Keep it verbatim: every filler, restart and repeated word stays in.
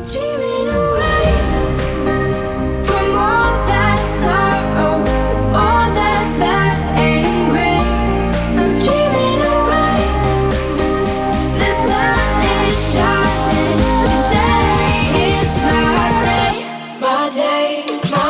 dreaming away from all that sorrow, all that's bad and gray. I'm dreaming away. The sun is shining. Today is my day, my day, my